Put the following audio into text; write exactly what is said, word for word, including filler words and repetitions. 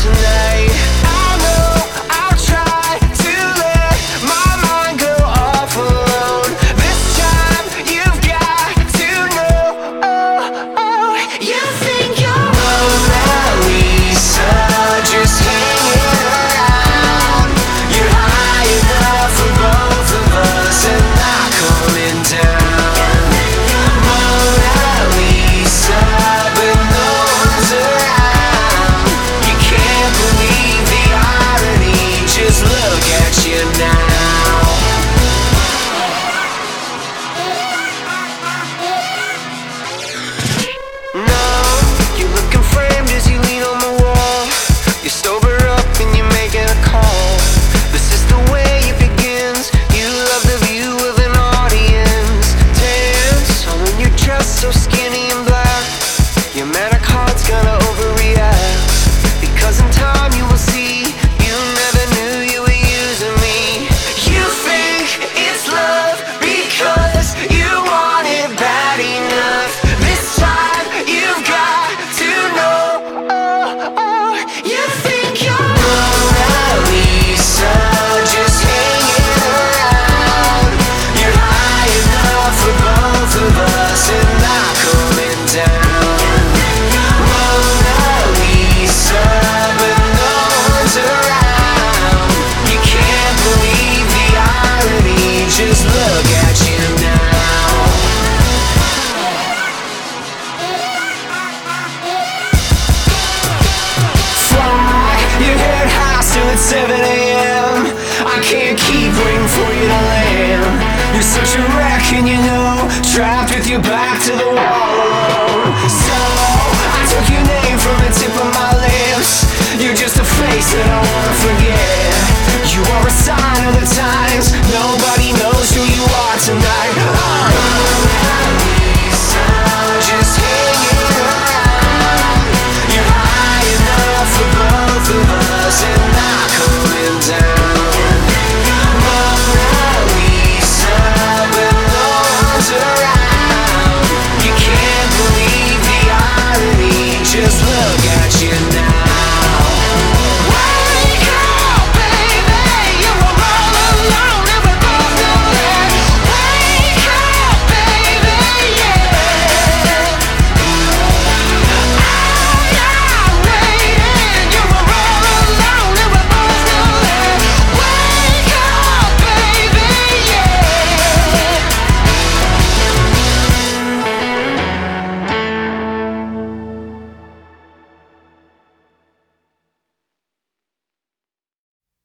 tonight. I know I'll try to let my mind go off alone. This time you've got to know. Oh, oh, you think you're Mona Lisa, just hanging around. You're high enough for both of us and not coming down. Mona Lisa, but no one's around. You can't believe the irony, just look at you now. No, you're looking framed as you lean on the wall. You sober up and you're making a call. This is the way it begins. You love the view of an audience. Dance on when you're dressed so skinny and black. Your manic heart's gonna overreact, because in time you will see you never knew you were using me. You think it's love because you want it bad enough. This time you've got to know. Oh, oh, you think you're Mona Lisa, just hanging around. You're high enough for both of us and not coming down. Mona Lisa, but no one's around. You can't believe the irony, just look at you now. Fly your head high till it's seven a.m. I can't keep waiting for you to land. You're such a wreck and you know, trapped with your back to the wall.